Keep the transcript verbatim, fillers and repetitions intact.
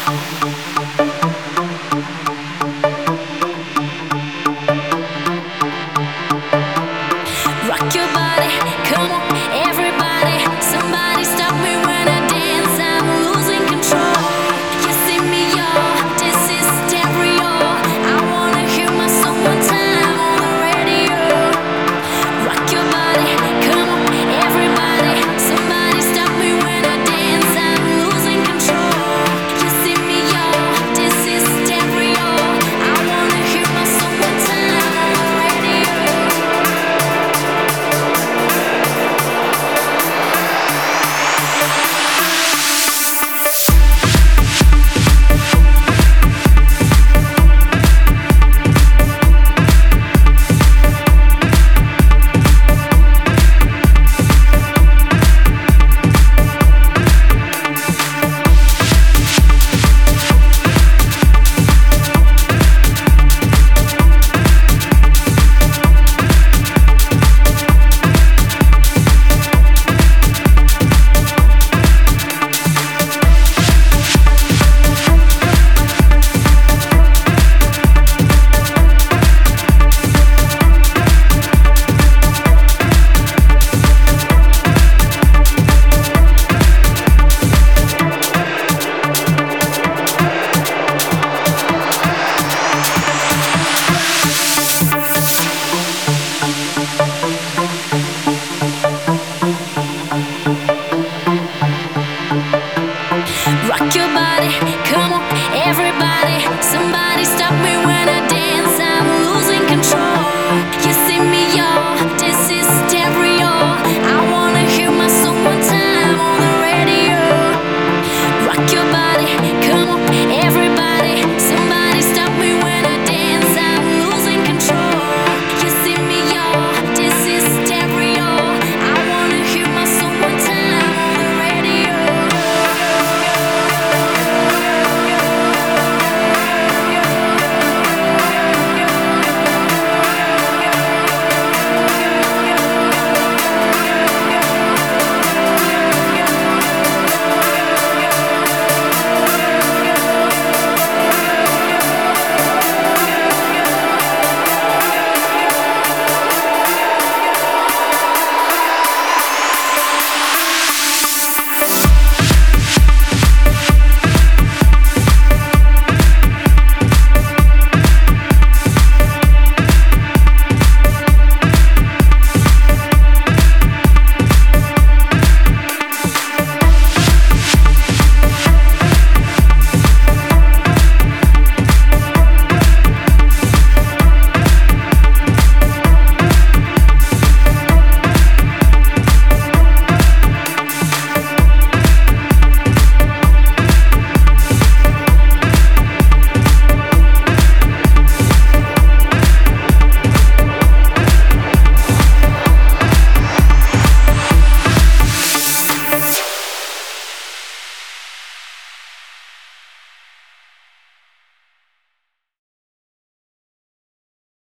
Rock your body, come on, everybody. Somebody stop me when I dance. I'm losing control. You see me, y'all. This is stereo. I wanna hear my song one time on the radio. Rock your body, come on, everybody. Somebody stop me when I dance. I'm losing control. You see me, y'all. This is stereo. I wanna hear my song one time on the radio. Rock your